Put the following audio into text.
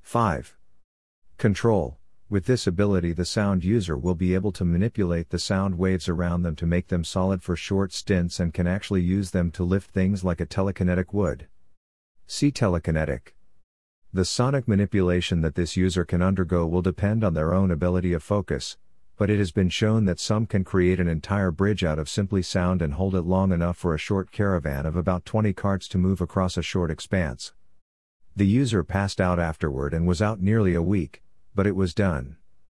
5. Control. With this ability, the sound user will be able to manipulate the sound waves around them to make them solid for short stints and can actually use them to lift things like a telekinetic would. See telekinetic. The sonic manipulation that this user can undergo will depend on their own ability of focus, but it has been shown that some can create an entire bridge out of simply sound and hold it long enough for a short caravan of about 20 carts to move across a short expanse. The user passed out afterward and was out nearly a week, but it was done.